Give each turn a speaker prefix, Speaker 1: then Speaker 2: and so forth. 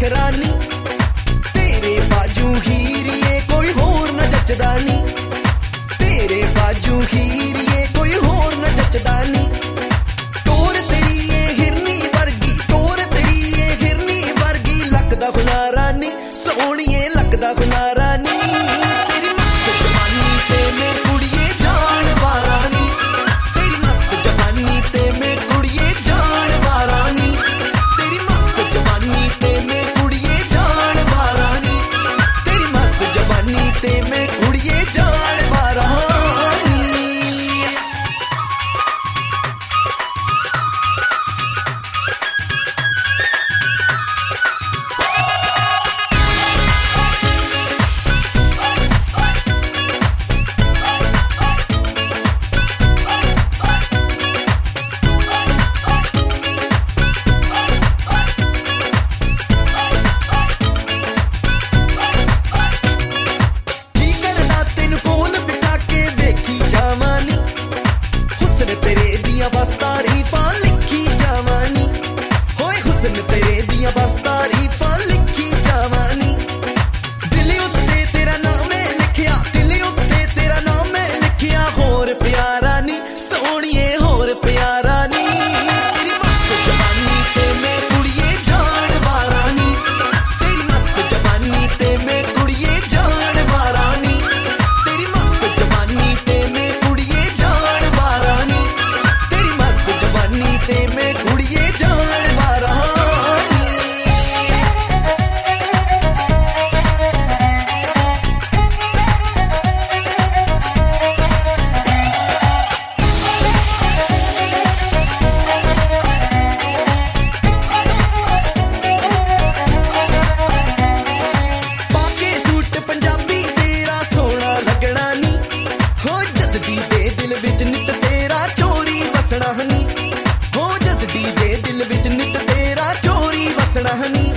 Speaker 1: रानी तेरे बाजू हीरिए कोई होर न जचदा नी तेरे बाजू हीरिए कोई होर न जचदा नी टोर तेरी ये हिरनी वर्गी टोर तेरी ये हिरनी वर्गी लगदा हुलारा नी सोहणिए लगदा हुलारा नी तेरी मस्त जवानी ते मैं कुड़िए जान वारा नी तेरी मस्त जवानी ते मैं कुड़िए जान वारा नी तेरी मस्त जवानी ते मैं कुड़िए जान वारा नी तेरी मस्त जवानी ते मैं कुड़िए जान वारा नी बस तारीफां लिखी जावानी होए हुस्न तेरे दियां बस तारीफां लिखी जावानी दिल उत्ते तेरा नाम है लिखिया दिल उत्ते तेरा नाम है लिखिया होर प्यारा नी सोहणिए होर प्यारा नी तेरी मस्त जवानी ते मैं कुड़िए जान वारा नी तेरी मस्त जवानी ते मैं कुड़िए जान वारा नी तेरी मस्त जवानी ते मैं कुड़िए जान वारा नी जवानी ते मैं कुड़िए जान वारा नी पाके सूट पंजाबी तेरा सोहना लगना नी हो जसदी दे दिल विच नित तेरा चोरी वसना नी हो जसदी दे दिल विच नित तेरा चोरी वसना नी